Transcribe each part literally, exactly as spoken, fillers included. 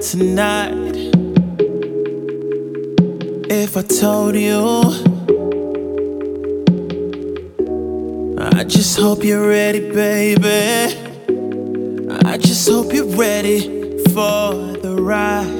tonight. If I told you, I just hope you're ready, baby. I just hope you're ready for the ride.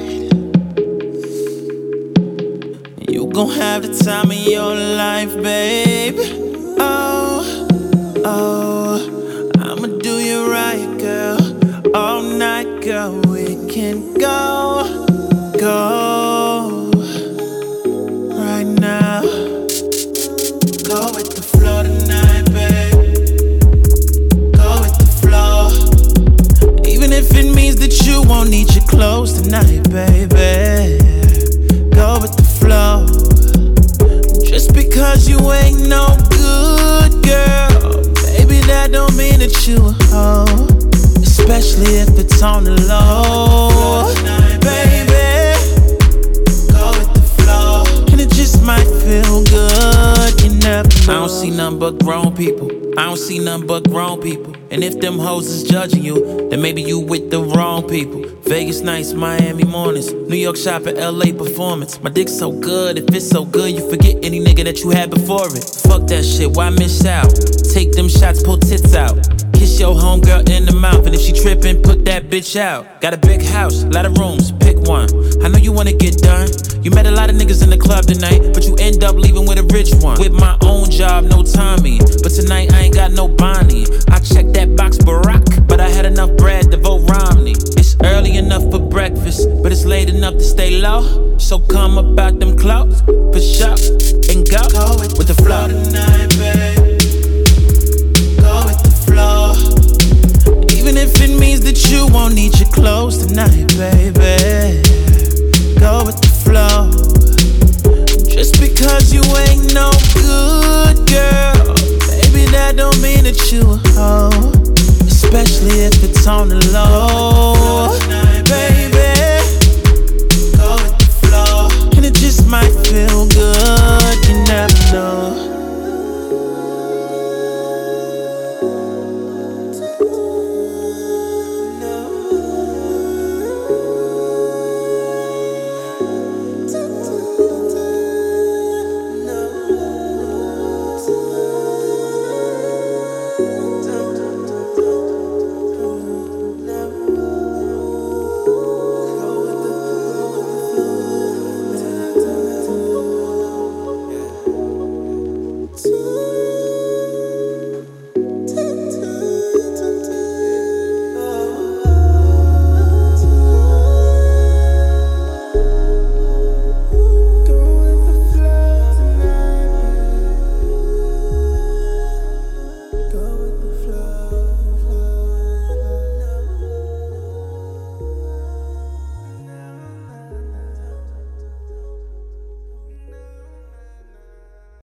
You gon' have the time of your life, babe. Oh, oh, I'ma do you right, girl. All night, girl, we can go, go right now. Go with the flow tonight, babe. Go with the flow. Even if it means that you won't need your clothes tonight, baby. Go with the flow. Just because you ain't no good girl, baby, that don't mean that you a hoe. Especially if it's on the low, baby. Go with the flow. And it just might feel good, you never know. I don't see nothing but grown people. I don't see nothing but grown people. And if them hoes is judging you, then maybe you with the wrong people. Vegas nights, Miami mornings, New York shopping, L A performance. My dick's so good, if it's so good, you forget any nigga that you had before it. Fuck that shit, why miss out? Take them shots, pull tits out. Kiss your homegirl in the mouth, and if she trippin', put that bitch out. Got a big house, lot of rooms, pick one. I know you wanna get done. You met a lot of niggas in the club tonight, but you end up leaving with a rich one. With my own job, no Tommy, but tonight I ain't got no Bonnie. I checked that box Barack, but I had enough bread to vote Romney. It's early enough for breakfast, but it's late enough to stay low. So come about them clothes, push up and go, go with, with the flow tonight, babe. Go with the flow. Even if it means that you won't need your clothes tonight, baby. Go with the flow. Just because you ain't no good girl, baby, that don't mean that you a hoe. Especially if it's on the low.